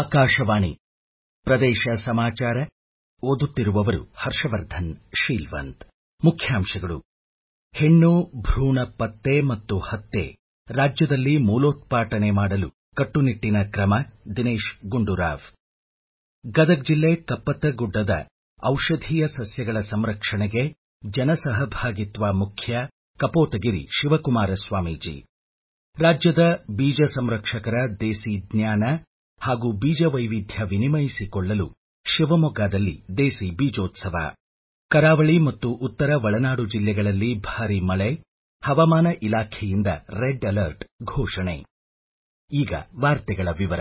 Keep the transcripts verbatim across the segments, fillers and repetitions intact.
ಆಕಾಶವಾಣಿ ಪ್ರದೇಶ ಸಮಾಚಾರ ಓದುತ್ತಿರುವವರು ಹರ್ಷವರ್ಧನ್ ಶೀಲ್ವಂತ್. ಮುಖ್ಯಾಂಶಗಳು. ಹೆಣ್ಣು ಭ್ರೂಣ ಪತ್ತೆ ಮತ್ತು ಹತ್ಯೆ ರಾಜ್ಯದಲ್ಲಿ ಮೂಲೋತ್ಪಾಟನೆ ಮಾಡಲು ಕಟ್ಟುನಿಟ್ಟಿನ ಕ್ರಮ ದಿನೇಶ್ ಗುಂಡೂರಾವ್. ಗದಗ ಜಿಲ್ಲೆ ಕಪ್ಪತ್ತಗುಡ್ಡದ ಔಷಧೀಯ ಸಸ್ಯಗಳ ಸಂರಕ್ಷಣೆಗೆ ಜನಸಹಭಾಗಿತ್ವ ಮುಖ್ಯ ಕಪೋತಗಿರಿ ಶಿವಕುಮಾರ ಸ್ವಾಮೀಜಿ. ರಾಜ್ಯದ ಬೀಜ ಸಂರಕ್ಷಕರ ದೇಸಿ ಜ್ಞಾನ ಹಾಗೂ ಬೀಜ ವೈವಿಧ್ಯ ವಿನಿಮಯಿಸಿಕೊಳ್ಳಲು ಶಿವಮೊಗ್ಗದಲ್ಲಿ ದೇಸಿ ಬೀಜೋತ್ಸವ. ಕರಾವಳಿ ಮತ್ತು ಉತ್ತರ ಒಳನಾಡು ಜಿಲ್ಲೆಗಳಲ್ಲಿ ಭಾರೀ ಮಳೆ, ಹವಾಮಾನ ಇಲಾಖೆಯಿಂದ ರೆಡ್ ಅಲರ್ಟ್ ಘೋಷಣೆ. ಈಗ ವಾರ್ತೆಗಳ ವಿವರ.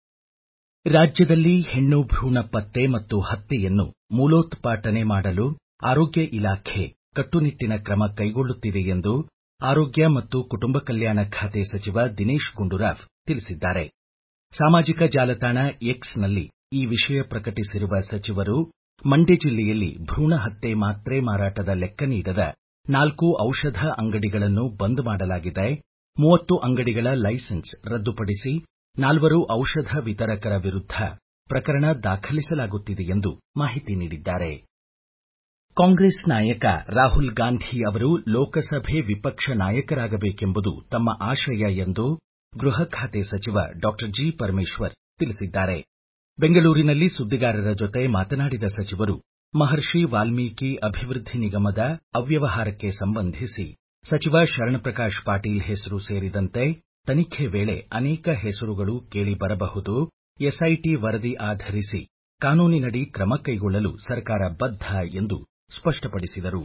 ರಾಜ್ಯದಲ್ಲಿ ಹೆಣ್ಣು ಭ್ರೂಣ ಪತ್ತೆ ಮತ್ತು ಹತ್ಯೆಯನ್ನು ಮೂಲೋತ್ಪಾಟನೆ ಮಾಡಲು ಆರೋಗ್ಯ ಇಲಾಖೆ ಕಟ್ಟುನಿಟ್ಟಿನ ಕ್ರಮ ಕೈಗೊಳ್ಳುತ್ತಿದೆ ಎಂದು ಆರೋಗ್ಯ ಮತ್ತು ಕುಟುಂಬ ಕಲ್ಯಾಣ ಖಾತೆ ಸಚಿವ ದಿನೇಶ್ ಗುಂಡೂರಾವ್ ತಿಳಿಸಿದ್ದಾರೆ. ಸಾಮಾಜಿಕ ಜಾಲತಾಣ ಎಕ್ಸ್ನಲ್ಲಿ ಈ ವಿಷಯ ಪ್ರಕಟಿಸಿರುವ ಸಚಿವರು, ಮಂಡ್ಯ ಜಿಲ್ಲೆಯಲ್ಲಿ ಭ್ರೂಣ ಹತ್ಯೆ ಮಾತ್ರೆ ಮಾರಾಟದ ಲೆಕ್ಕ ನೀಡದ ನಾಲ್ಕು ಔಷಧ ಅಂಗಡಿಗಳನ್ನು ಬಂದ್ ಮಾಡಲಾಗಿದೆ. ಮೂವತ್ತು ಅಂಗಡಿಗಳ ಲೈಸೆನ್ಸ್ ರದ್ದುಪಡಿಸಿ ನಾಲ್ವರು ಔಷಧ ವಿತರಕರ ವಿರುದ್ಧ ಪ್ರಕರಣ ದಾಖಲಿಸಲಾಗುತ್ತಿದೆ ಎಂದು ಮಾಹಿತಿ ನೀಡಿದ್ದಾರೆ. ಕಾಂಗ್ರೆಸ್ ನಾಯಕ ರಾಹುಲ್ ಗಾಂಧಿ ಅವರು ಲೋಕಸಭೆ ವಿಪಕ್ಷ ನಾಯಕರಾಗಬೇಕೆಂಬುದು ತಮ್ಮ ಆಶಯ ಎಂದು ಗೃಹ ಖಾತೆ ಸಚಿವ ಡಾಕ್ಟರ್ ಜಿ. ಪರಮೇಶ್ವರ್ ತಿಳಿಸಿದ್ದಾರೆ. ಬೆಂಗಳೂರಿನಲ್ಲಿ ಸುದ್ದಿಗಾರರ ಜೊತೆ ಮಾತನಾಡಿದ ಸಚಿವರು, ಮಹರ್ಷಿ ವಾಲ್ಮೀಕಿ ಅಭಿವೃದ್ಧಿ ನಿಗಮದ ಅವ್ಯವಹಾರಕ್ಕೆ ಸಂಬಂಧಿಸಿ ಸಚಿವ ಶರಣಪ್ರಕಾಶ್ ಪಾಟೀಲ್ ಹೆಸರು ಸೇರಿದಂತೆ ತನಿಖೆ ವೇಳೆ ಅನೇಕ ಹೆಸರುಗಳು ಕೇಳಿ ಬರಬಹುದು. ಎಸ್ಐಟಿ ವರದಿ ಆಧರಿಸಿ ಕಾನೂನಿನಡಿ ಕ್ರಮ ಕೈಗೊಳ್ಳಲು ಸರ್ಕಾರ ಬದ್ಧ ಎಂದು ಸ್ಪಷ್ಟಪಡಿಸಿದರು.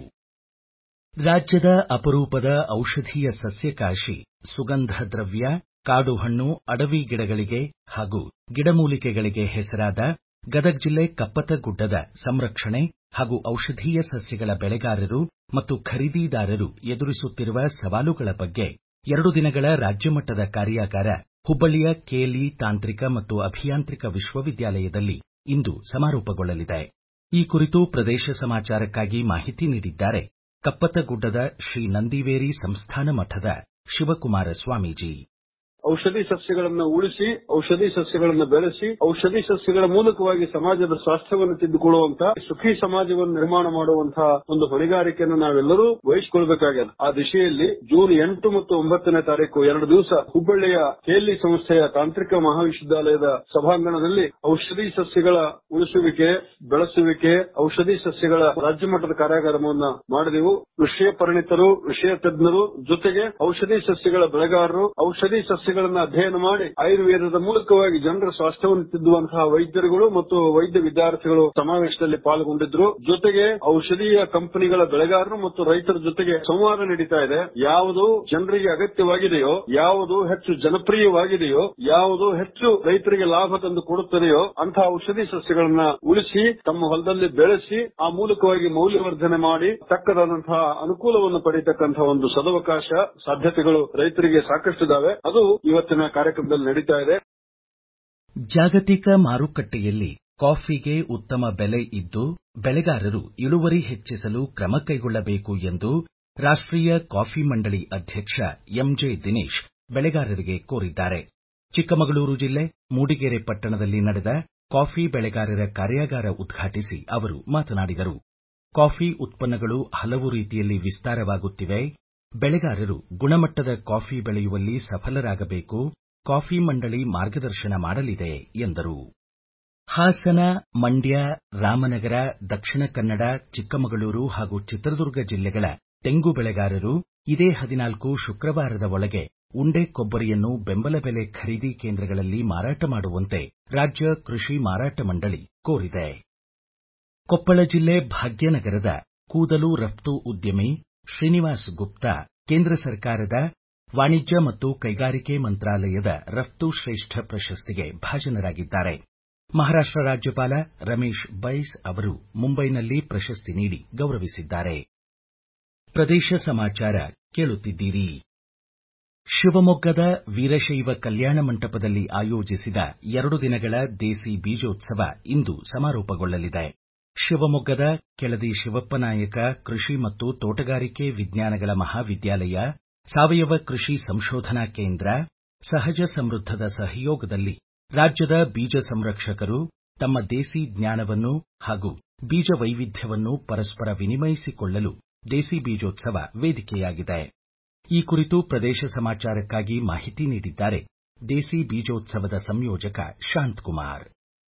ರಾಜ್ಯದ ಅಪರೂಪದ ಔಷಧೀಯ ಸಸ್ಯಕಾಶಿ, ಸುಗಂಧ ದ್ರವ್ಯ, ಕಾಡು ಹಣ್ಣು, ಅಡವಿ ಗಿಡಗಳಿಗೆ ಹಾಗೂ ಗಿಡಮೂಲಿಕೆಗಳಿಗೆ ಹೆಸರಾದ ಗದಗ ಜಿಲ್ಲೆ ಕಪ್ಪತ್ತಗುಡ್ಡದ ಸಂರಕ್ಷಣೆ ಹಾಗೂ ಔಷಧೀಯ ಸಸ್ಯಗಳ ಬೆಳೆಗಾರರು ಮತ್ತು ಖರೀದಿದಾರರು ಎದುರಿಸುತ್ತಿರುವ ಸವಾಲುಗಳ ಬಗ್ಗೆ ಎರಡು ದಿನಗಳ ರಾಜ್ಯಮಟ್ಟದ ಕಾರ್ಯಾಗಾರ ಹುಬ್ಬಳ್ಳಿಯ ಕೆಎಲ್ಇ ತಾಂತ್ರಿಕ ಮತ್ತು ಅಭಿಯಾಂತ್ರಿಕ ವಿಶ್ವವಿದ್ಯಾಲಯದಲ್ಲಿ ಇಂದು ಸಮಾರೋಪಗೊಳ್ಳಲಿದೆ. ಈ ಕುರಿತು ಪ್ರದೇಶ ಸಮಾಚಾರಕ್ಕಾಗಿ ಮಾಹಿತಿ ನೀಡಿದ್ದಾರೆ ಕಪ್ಪತ್ತಗುಡ್ಡದ ಶ್ರೀ ನಂದಿವೇರಿ ಸಂಸ್ಥಾನ ಮಠದ ಶಿವಕುಮಾರ ಸ್ವಾಮೀಜಿ. ಔಷಧಿ ಸಸ್ಯಗಳನ್ನು ಉಳಿಸಿ, ಔಷಧಿ ಸಸ್ಯಗಳನ್ನು ಬೆಳೆಸಿ, ಔಷಧಿ ಸಸ್ಯಗಳ ಮೂಲಕವಾಗಿ ಸಮಾಜದ ಸ್ವಾಸ್ಥ್ಯವನ್ನು ತಿದ್ದುಕೊಳ್ಳುವಂತಹ ಸುಖಿ ಸಮಾಜವನ್ನು ನಿರ್ಮಾಣ ಮಾಡುವಂತಹ ಒಂದು ಹೊಣೆಗಾರಿಕೆಯನ್ನು ನಾವೆಲ್ಲರೂ ವಹಿಸಿಕೊಳ್ಳಬೇಕಾಗಿದೆ. ಆ ದಿಶೆಯಲ್ಲಿ ಜೂನ್ ಎಂಟು ಮತ್ತು ಒಂಬತ್ತನೇ ತಾರೀಕು ಎರಡು ದಿವಸ ಹುಬ್ಬಳ್ಳಿಯ ಕೆಎಲ್ಇ ಸಂಸ್ಥೆಯ ತಾಂತ್ರಿಕ ಮಹಾವಿಶ್ವವಿದ್ಯಾಲಯದ ಸಭಾಂಗಣದಲ್ಲಿ ಔಷಧಿ ಸಸ್ಯಗಳ ಉಳಿಸುವಿಕೆ, ಬೆಳೆಸುವಿಕೆ, ಔಷಧಿ ಸಸ್ಯಗಳ ರಾಜ್ಯ ಮಟ್ಟದ ಕಾರ್ಯಾಗಾರವನ್ನು ಮಾಡಿದೆವು. ವಿಷಯ ಪರಿಣಿತರು, ವಿಷಯ ತಜ್ಞರು ಜೊತೆಗೆ ಔಷಧಿ ಸಸ್ಯಗಳ ಬೆಳೆಗಾರರು, ಔಷಧಿ ಸಸ್ಯ ಅಧ್ಯಯನ ಮಾಡಿ ಆಯುರ್ವೇದದ ಮೂಲಕವಾಗಿ ಜನರ ಸ್ವಾಸ್ಥ್ಯವನ್ನು ತಿದ್ದುವಂತಹ ವೈದ್ಯರುಗಳು ಮತ್ತು ವೈದ್ಯ ವಿದ್ಯಾರ್ಥಿಗಳು ಸಮಾವೇಶದಲ್ಲಿ ಪಾಲ್ಗೊಂಡಿದ್ರು. ಜೊತೆಗೆ ಔಷಧೀಯ ಕಂಪನಿಗಳ ಬೆಳೆಗಾರರು ಮತ್ತು ರೈತರ ಜೊತೆಗೆ ಸಂವಾದ ನಡೀತಾ ಇದೆ. ಯಾವುದು ಜನರಿಗೆ ಅಗತ್ಯವಾಗಿದೆಯೋ, ಯಾವುದು ಹೆಚ್ಚು ಜನಪ್ರಿಯವಾಗಿದೆಯೋ, ಯಾವುದು ಹೆಚ್ಚು ರೈತರಿಗೆ ಲಾಭ ತಂದು ಕೊಡುತ್ತದೆಯೋ ಅಂತಹ ಔಷಧಿ ಸಸ್ಯಗಳನ್ನ ಉಳಿಸಿ ತಮ್ಮ ಹೊಲದಲ್ಲಿ ಬೆಳೆಸಿ ಆ ಮೂಲಕವಾಗಿ ಮೌಲ್ಯವರ್ಧನೆ ಮಾಡಿ ತಕ್ಕದಾದಂತಹ ಅನುಕೂಲವನ್ನು ಪಡೆಯತಕ್ಕಂತಹ ಒಂದು ಸದವಕಾಶ, ಸಾಧ್ಯತೆಗಳು ರೈತರಿಗೆ ಸಾಕಷ್ಟಿದ್ದಾವೆ. ಅದು ಇವತ್ತಿನ ಕಾರ್ಯಕ್ರಮದಲ್ಲಿ ನಡೀತಾ ಇದೆ. ಜಾಗತಿಕ ಮಾರುಕಟ್ಟೆಯಲ್ಲಿ ಕಾಫಿಗೆ ಉತ್ತಮ ಬೆಲೆ ಇದ್ದು ಬೆಳೆಗಾರರು ಇಳುವರಿ ಹೆಚ್ಚಿಸಲು ಕ್ರಮ ಕೈಗೊಳ್ಳಬೇಕು ಎಂದು ರಾಷ್ಟ್ರೀಯ ಕಾಫಿ ಮಂಡಳಿ ಅಧ್ಯಕ್ಷ ಎಂಜೆ ದಿನೇಶ್ ಬೆಳೆಗಾರರಿಗೆ ಕೋರಿದ್ದಾರೆ. ಚಿಕ್ಕಮಗಳೂರು ಜಿಲ್ಲೆ ಮೂಡಿಗೆರೆ ಪಟ್ಟಣದಲ್ಲಿ ನಡೆದ ಕಾಫಿ ಬೆಳೆಗಾರರ ಕಾರ್ಯಾಗಾರ ಉದ್ಘಾಟಿಸಿ ಅವರು ಮಾತನಾಡಿದರು. ಕಾಫಿ ಉತ್ಪನ್ನಗಳು ಹಲವು ರೀತಿಯಲ್ಲಿ ವಿಸ್ತಾರವಾಗುತ್ತಿವೆ. ಬೆಳೆಗಾರರು ಗುಣಮಟ್ಟದ ಕಾಫಿ ಬೆಳೆಯುವಲ್ಲಿ ಸಫಲರಾಗಬೇಕು. ಕಾಫಿ ಮಂಡಳಿ ಮಾರ್ಗದರ್ಶನ ಮಾಡಲಿದೆ ಎಂದರು. ಹಾಸನ, ಮಂಡ್ಯ, ರಾಮನಗರ, ದಕ್ಷಿಣ ಕನ್ನಡ, ಚಿಕ್ಕಮಗಳೂರು ಹಾಗೂ ಚಿತ್ರದುರ್ಗ ಜಿಲ್ಲೆಗಳ ತೆಂಗು ಬೆಳೆಗಾರರು ಇದೇ ಹದಿನಾಲ್ಕು ಶುಕ್ರವಾರದ ಒಳಗೆ ಉಂಡೆ ಕೊಬ್ಬರಿಯನ್ನು ಬೆಂಬಲ ಬೆಲೆ ಖರೀದಿ ಕೇಂದ್ರಗಳಲ್ಲಿ ಮಾರಾಟ ಮಾಡುವಂತೆ ರಾಜ್ಯ ಕೃಷಿ ಮಾರಾಟ ಮಂಡಳಿ ಕೋರಿದೆ. ಕೊಪ್ಪಳ ಜಿಲ್ಲೆ ಭಾಗ್ಯನಗರದ ಕೂದಲು ರಫ್ತು ಉದ್ಯಮಿ ಶ್ರೀನಿವಾಸ್ ಗುಪ್ತಾ ಕೇಂದ್ರ ಸರ್ಕಾರದ ವಾಣಿಜ್ಯ ಮತ್ತು ಕೈಗಾರಿಕೆ ಮಂತ್ರಾಲಯದ ರಫ್ತು ಶ್ರೇಷ್ಠ ಪ್ರಶಸ್ತಿಗೆ ಭಾಜನರಾಗಿದ್ದಾರೆ. ಮಹಾರಾಷ್ಟ್ರ ರಾಜ್ಯಪಾಲ ರಮೇಶ್ ಬೈಸ್ ಅವರು ಮುಂಬೈನಲ್ಲಿ ಪ್ರಶಸ್ತಿ ನೀಡಿ ಗೌರವಿಸಿದ್ದಾರೆ. ಪ್ರದೇಶ ಸಮಾಚಾರ ಕೇಳುತ್ತಿದ್ದೀರಿ. ಶಿವಮೊಗ್ಗದ ವೀರಶೈವ ಕಲ್ಯಾಣ ಮಂಟಪದಲ್ಲಿ ಆಯೋಜಿಸಿದ ಎರಡು ದಿನಗಳ ದೇಸಿ ಬೀಜೋತ್ಸವ ಇಂದು ಸಮಾರೋಪಗೊಳ್ಳಲಿದೆ. ಶಿವಮೊಗ್ಗದ ಕೆಳದಿ ಶಿವಪ್ಪನಾಯಕ ಕೃಷಿ ಮತ್ತು ತೋಟಗಾರಿಕೆ ವಿಜ್ಞಾನಗಳ ಮಹಾವಿದ್ಯಾಲಯ, ಸಾವಯವ ಕೃಷಿ ಸಂಶೋಧನಾ ಕೇಂದ್ರ, ಸಹಜ ಸಮೃದ್ಧದ ಸಹಯೋಗದಲ್ಲಿ ರಾಜ್ಯದ ಬೀಜ ಸಂರಕ್ಷಕರು ತಮ್ಮ ದೇಸಿ ಜ್ಞಾನವನ್ನು ಹಾಗೂ ಬೀಜ ವೈವಿಧ್ಯವನ್ನು ಪರಸ್ಪರ ವಿನಿಮಯಿಸಿಕೊಳ್ಳಲು ದೇಸಿ ಬೀಜೋತ್ಸವ ವೇದಿಕೆಯಾಗಿದೆ. ಈ ಕುರಿತು ಪ್ರದೇಶ ಸಮಾಚಾರಕ್ಕಾಗಿ ಮಾಹಿತಿ ನೀಡಿದ್ದಾರೆ ದೇಸಿ ಬೀಜೋತ್ಸವದ ಸಂಯೋಜಕ ಶಾಂತಕುಮಾರ್.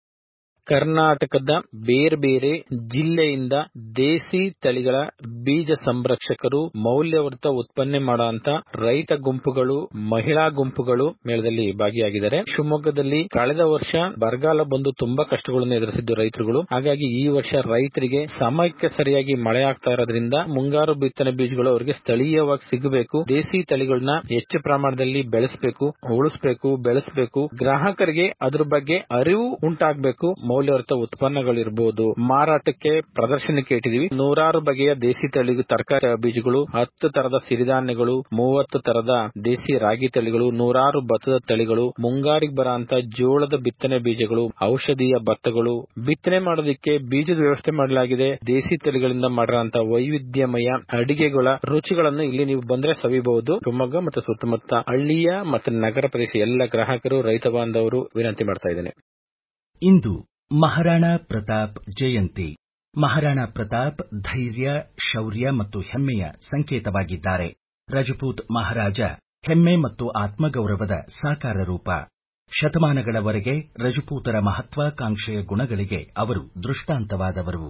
ಕರ್ನಾಟಕದ ಬೇರೆ ಬೇರೆ ಜಿಲ್ಲೆಯಿಂದ ದೇಸಿ ತಳಿಗಳ ಬೀಜ ಸಂರಕ್ಷಕರು, ಮೌಲ್ಯವರ್ಧಿತ ಉತ್ಪನ್ನ ಮಾಡುವಂತ ರೈತ ಗುಂಪುಗಳು, ಮಹಿಳಾ ಗುಂಪುಗಳು ಮೇಳದಲ್ಲಿ ಭಾಗಿಯಾಗಿದ್ದಾರೆ. ಶಿವಮೊಗ್ಗದಲ್ಲಿ ಕಳೆದ ವರ್ಷ ಬರಗಾಲ ಬಂದು ತುಂಬಾ ಕಷ್ಟಗಳನ್ನು ಎದುರಿಸಿದ್ದು ರೈತರುಗಳು. ಹಾಗಾಗಿ ಈ ವರ್ಷ ರೈತರಿಗೆ ಸಮಯಕ್ಕೆ ಸರಿಯಾಗಿ ಮಳೆ ಆಗ್ತಾ ಇರೋದ್ರಿಂದ ಮುಂಗಾರು ಬಿತ್ತನೆ ಬೀಜಗಳು ಅವರಿಗೆ ಸ್ಥಳೀಯವಾಗಿ ಸಿಗಬೇಕು. ದೇಸಿ ತಳಿಗಳನ್ನ ಹೆಚ್ಚು ಪ್ರಮಾಣದಲ್ಲಿ ಬೆಳೆಸಬೇಕು, ಉಳಿಸಬೇಕು, ಬೆಳೆಸಬೇಕು. ಗ್ರಾಹಕರಿಗೆ ಅದ್ರ ಬಗ್ಗೆ ಅರಿವು ಉಂಟಾಗಬೇಕು. ಮೌಲ್ಯವರ್ಧಿತ ಉತ್ಪನ್ನಗಳಿರಬಹುದು, ಮಾರಾಟಕ್ಕೆ ಪ್ರದರ್ಶನಕ್ಕೆ ಇಟ್ಟಿದ್ದೀವಿ. ನೂರಾರು ಬಗೆಯ ದೇಸಿ ತಳಿ ತರಕಾರಿ ಬೀಜಗಳು, ಹತ್ತು ತರದ ಸಿರಿಧಾನ್ಯಗಳು, ಮೂವತ್ತು ತರದ ದೇಸಿ ರಾಗಿ ತಳಿಗಳು, ನೂರಾರು ಭತ್ತದ ತಳಿಗಳು, ಮುಂಗಾರಿಗೆ ಬರುವಂತ ಜೋಳದ ಬಿತ್ತನೆ ಬೀಜಗಳು, ಔಷಧೀಯ ಭತ್ತಗಳು, ಬಿತ್ತನೆ ಮಾಡೋದಕ್ಕೆ ಬೀಜದ ವ್ಯವಸ್ಥೆ ಮಾಡಲಾಗಿದೆ. ದೇಸಿ ತಳಿಗಳಿಂದ ಮಾಡಿರುವಂತಹ ವೈವಿಧ್ಯಮಯ ಅಡಿಗೆಗಳ ರುಚಿಗಳನ್ನು ಇಲ್ಲಿ ನೀವು ಬಂದ್ರೆ ಸವಿಬಹುದು. ಶಿವಮೊಗ್ಗ ಮತ್ತು ಸುತ್ತಮುತ್ತ ಹಳ್ಳಿಯ ಮತ್ತು ನಗರ ಪ್ರದೇಶ ಎಲ್ಲ ಗ್ರಾಹಕರು, ರೈತ ಬಾಂಧವರು ವಿನಂತಿ ಮಾಡ್ತಾ ಇದ್ದೇನೆ. ಇಂದು ಮಹಾರಾಣಾ ಪ್ರತಾಪ್ ಜಯಂತಿ. ಮಹಾರಾಣಾ ಪ್ರತಾಪ್ ಧೈರ್ಯ, ಶೌರ್ಯ ಮತ್ತು ಹೆಮ್ಮೆಯ ಸಂಕೇತವಾಗಿದ್ದಾರೆ. ರಜಪೂತ್ ಮಹಾರಾಜ ಹೆಮ್ಮೆ ಮತ್ತು ಆತ್ಮಗೌರವದ ಸಾಕಾರ ರೂಪ. ಶತಮಾನಗಳವರೆಗೆ ರಜಪೂತರ ಮಹತ್ವಾಕಾಂಕ್ಷೆಯ ಗುಣಗಳಿಗೆ ಅವರು ದೃಷ್ಟಾಂತವಾದವರು.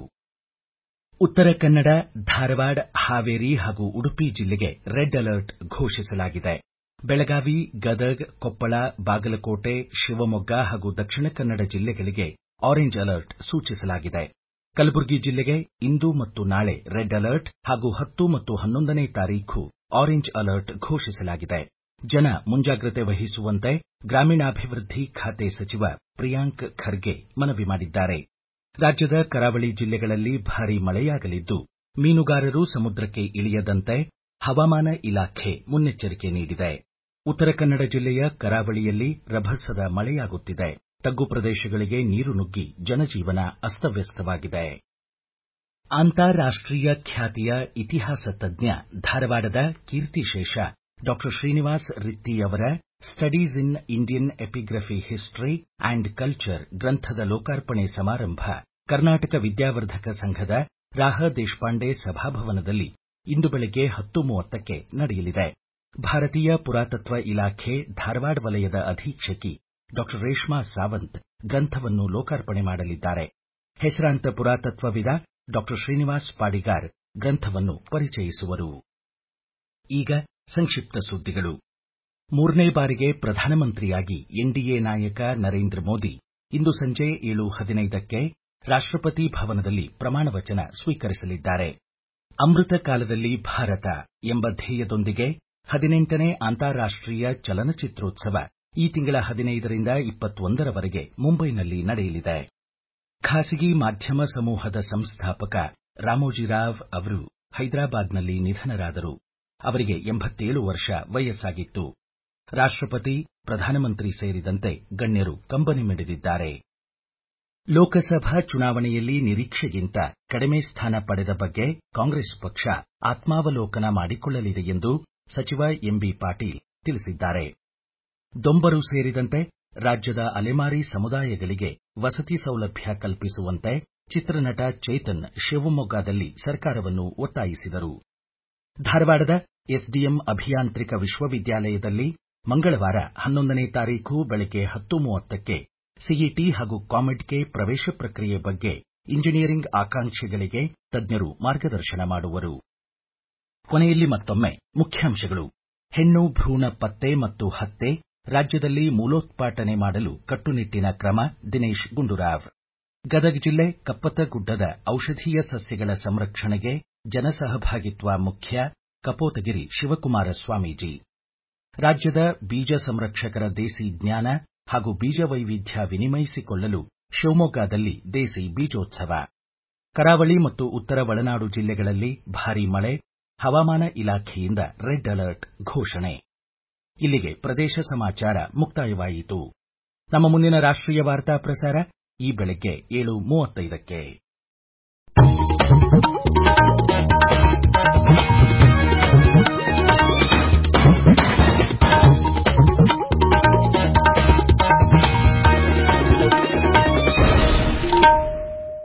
ಉತ್ತರ ಕನ್ನಡ, ಧಾರವಾಡ, ಹಾವೇರಿ ಹಾಗೂ ಉಡುಪಿ ಜಿಲ್ಲೆಗೆ ರೆಡ್ ಅಲರ್ಟ್ ಘೋಷಿಸಲಾಗಿದೆ. ಬೆಳಗಾವಿ, ಗದಗ್, ಕೊಪ್ಪಳ, ಬಾಗಲಕೋಟೆ, ಶಿವಮೊಗ್ಗ ಹಾಗೂ ದಕ್ಷಿಣ ಕನ್ನಡ ಜಿಲ್ಲೆಗಳಿಗೆ ಆರೆಂಜ್ ಅಲರ್ಟ್ ಸೂಚಿಸಲಾಗಿದೆ. ಕಲಬುರಗಿ ಜಿಲ್ಲೆಗೆ ಇಂದು ಮತ್ತು ನಾಳೆ ರೆಡ್ ಅಲರ್ಟ್ ಹಾಗೂ ಹತ್ತು ಮತ್ತು ಹನ್ನೊಂದನೇ ತಾರೀಖು ಆರೆಂಜ್ ಅಲರ್ಟ್ ಘೋಷಿಸಲಾಗಿದೆ. ಜನ ಮುಂಜಾಗ್ರತೆ ವಹಿಸುವಂತೆ ಗ್ರಾಮೀಣಾಭಿವೃದ್ಧಿ ಖಾತೆ ಸಚಿವ ಪ್ರಿಯಾಂಕ್ ಖರ್ಗೆ ಮನವಿ ಮಾಡಿದ್ದಾರೆ. ರಾಜ್ಯದ ಕರಾವಳಿ ಜಿಲ್ಲೆಗಳಲ್ಲಿ ಭಾರೀ ಮಳೆಯಾಗಲಿದ್ದು, ಮೀನುಗಾರರು ಸಮುದ್ರಕ್ಕೆ ಇಳಿಯದಂತೆ ಹವಾಮಾನ ಇಲಾಖೆ ಮುನ್ನೆಚ್ಚರಿಕೆ ನೀಡಿದೆ. ಉತ್ತರ ಕನ್ನಡ ಜಿಲ್ಲೆಯ ಕರಾವಳಿಯಲ್ಲಿ ರಭಸದ ಮಳೆಯಾಗುತ್ತಿದೆ. ತಗ್ಗು ಪ್ರದೇಶಗಳಿಗೆ ನೀರು ನುಗ್ಗಿ ಜನಜೀವನ ಅಸ್ತವ್ಯಸ್ತವಾಗಿದೆ. ಅಂತಾರಾಷ್ಟೀಯ ಖ್ಯಾತಿಯ ಇತಿಹಾಸ ತಜ್ಞ ಧಾರವಾಡದ ಕೀರ್ತಿಶೇಷ ಡಾಕ್ಟರ್ ಶ್ರೀನಿವಾಸ್ ರಿತ್ತಿ ಅವರ studies in Indian epigraphy history and culture ಗ್ರಂಥದ ಲೋಕಾರ್ಪಣೆ ಸಮಾರಂಭ ಕರ್ನಾಟಕ ವಿದ್ಯಾವರ್ಧಕ ಸಂಘದ ರಾಹ ದೇಶಪಾಂಡೆ ಸಭಾಭವನದಲ್ಲಿ ಇಂದು ಬೆಳಗ್ಗೆ ಹತ್ತು ಮೂವತ್ತಕ್ಕೆ ನಡೆಯಲಿದೆ. ಭಾರತೀಯ ಪುರಾತತ್ವ ಇಲಾಖೆ ಧಾರವಾಡ ವಲಯದ ಅಧೀಕ್ಷಕಿ ಡಾಕ್ಟರ್ ರೇಷ್ಮಾ ಸಾವಂತ್ ಗ್ರಂಥವನ್ನು ಲೋಕಾರ್ಪಣೆ ಮಾಡಲಿದ್ದಾರೆ. ಹೆಸರಾಂತ ಪುರಾತತ್ವವಿದ ಡಾಕ್ಟರ್ ಶ್ರೀನಿವಾಸ್ ಪಾಡಿಗಾರ್ ಗ್ರಂಥವನ್ನು ಪರಿಚಯಿಸುವರು. ಈಗ ಸಂಕ್ಷಿಪ್ತ ಸುದ್ದಿಗಳು. ಮೂರನೇ ಬಾರಿಗೆ ಪ್ರಧಾನಮಂತ್ರಿಯಾಗಿ ಎನ್ಡಿಎ ನಾಯಕ ನರೇಂದ್ರ ಮೋದಿ ಇಂದು ಸಂಜೆ ಏಳು ಹದಿನೈದಕ್ಕೆ ರಾಷ್ಟ್ರಪತಿ ಭವನದಲ್ಲಿ ಪ್ರಮಾಣ ವಚನ ಸ್ವೀಕರಿಸಲಿದ್ದಾರೆ. ಅಮೃತ ಕಾಲದಲ್ಲಿ ಭಾರತ ಎಂಬ ಧ್ಯೇಯದೊಂದಿಗೆ ಹದಿನೆಂಟನೇ ಅಂತಾರಾಷ್ಟೀಯ ಚಲನಚಿತ್ರೋತ್ಸವ ಈ ತಿಂಗಳ ಹದಿನೈದರಿಂದ ಇಪ್ಪತ್ತೊಂದರವರೆಗೆ ಮುಂಬೈನಲ್ಲಿ ನಡೆಯಲಿದೆ. ಖಾಸಗಿ ಮಾಧ್ಯಮ ಸಮೂಹದ ಸಂಸ್ಥಾಪಕ ರಾಮೋಜಿರಾವ್ ಅವರು ಹೈದರಾಬಾದ್ನಲ್ಲಿ ನಿಧನರಾದರು. ಅವರಿಗೆ ಎಂಬತ್ತೇಳು ವರ್ಷ ವಯಸ್ಸಾಗಿತ್ತು. ರಾಷ್ಟ್ರಪತಿ, ಪ್ರಧಾನಮಂತ್ರಿ ಸೇರಿದಂತೆ ಗಣ್ಯರು ಕಂಬನಿ ಮಿಡಿದಿದ್ದಾರೆ. ಲೋಕಸಭಾ ಚುನಾವಣೆಯಲ್ಲಿ ನಿರೀಕ್ಷೆಗಿಂತ ಕಡಿಮೆ ಸ್ಥಾನ ಪಡೆದ ಬಗ್ಗೆ ಕಾಂಗ್ರೆಸ್ ಪಕ್ಷ ಆತ್ಮಾವಲೋಕನ ಮಾಡಿಕೊಳ್ಳಲಿದೆ ಎಂದು ಸಚಿವ ಎಂಬಿ ಪಾಟೀಲ್ ತಿಳಿಸಿದ್ದಾರೆ. ದೊಂಬರು ಸೇರಿದಂತೆ ರಾಜ್ಯದ ಅಲೆಮಾರಿ ಸಮುದಾಯಗಳಿಗೆ ವಸತಿ ಸೌಲಭ್ಯ ಕಲ್ಪಿಸುವಂತೆ ಚಿತ್ರನಟ ಚೇತನ್ ಶಿವಮೊಗ್ಗದಲ್ಲಿ ಸರ್ಕಾರವನ್ನು ಒತ್ತಾಯಿಸಿದರು. ಧಾರವಾಡದ ಎಸ್ಡಿಎಂ ಅಭಿಯಾಂತ್ರಿಕ ವಿಶ್ವವಿದ್ಯಾಲಯದಲ್ಲಿ ಮಂಗಳವಾರ ಹನ್ನೊಂದನೇ ತಾರೀಖು ಬೆಳಗ್ಗೆ ಹತ್ತು ಮೂವತ್ತಕ್ಕೆ ಸಿಇಟಿ ಹಾಗೂ ಕಾಮೆಡ್ಗೆ ಪ್ರವೇಶ ಪ್ರಕ್ರಿಯೆ ಬಗ್ಗೆ ಇಂಜಿನಿಯರಿಂಗ್ ಆಕಾಂಕ್ಷಿಗಳಿಗೆ ತಜ್ಞರು ಮಾರ್ಗದರ್ಶನ ಮಾಡುವರು. ಕೊನೆಯಲ್ಲಿ ಮತ್ತೊಮ್ಮೆ ಮುಖ್ಯಾಂಶಗಳು. ಹೆಣ್ಣು ಭ್ರೂಣ ಪತ್ತೆ ಮತ್ತು ಹತ್ಯೆ ರಾಜ್ಯದಲ್ಲಿ ಮೂಲೋತ್ಪಾಟನೆ ಮಾಡಲು ಕಟ್ಟುನಿಟ್ಟಿನ ಕ್ರಮ. ದಿನೇಶ್ ಗುಂಡೂರಾವ್. ಗದಗ ಜಿಲ್ಲೆ ಕಪ್ಪತ್ತಗುಡ್ಡದ ಔಷಧೀಯ ಸಸ್ಯಗಳ ಸಂರಕ್ಷಣೆಗೆ ಜನಸಹಭಾಗಿತ್ವ ಮುಖ್ಯ. ಕಪೋತಗಿರಿ ಶಿವಕುಮಾರ ಸ್ವಾಮೀಜಿ. ರಾಜ್ಯದ ಬೀಜ ಸಂರಕ್ಷಕರ ದೇಸಿ ಜ್ಞಾನ ಹಾಗೂ ಬೀಜ ವೈವಿಧ್ಯ ವಿನಿಮಯಿಸಿಕೊಳ್ಳಲು ಶಿವಮೊಗ್ಗದಲ್ಲಿ ದೇಸಿ ಬೀಜೋತ್ಸವ. ಕರಾವಳಿ ಮತ್ತು ಉತ್ತರ ಒಳನಾಡು ಜಿಲ್ಲೆಗಳಲ್ಲಿ ಭಾರೀ ಮಳೆ. ಹವಾಮಾನ ಇಲಾಖೆಯಿಂದ ರೆಡ್ ಅಲರ್ಟ್ ಘೋಷಣೆ. ಇಲ್ಲಿಗೆ ಪ್ರದೇಶ ಸಮಾಚಾರ ಮುಕ್ತಾಯವಾಯಿತು. ನಮ್ಮ ಮುಂದಿನ ರಾಷ್ಟ್ರೀಯ ವಾರ್ತಾ ಪ್ರಸಾರ ಈ ಬೆಳಗ್ಗೆ ಏಳು ಮೂವತ್ತೈದಕ್ಕೆ.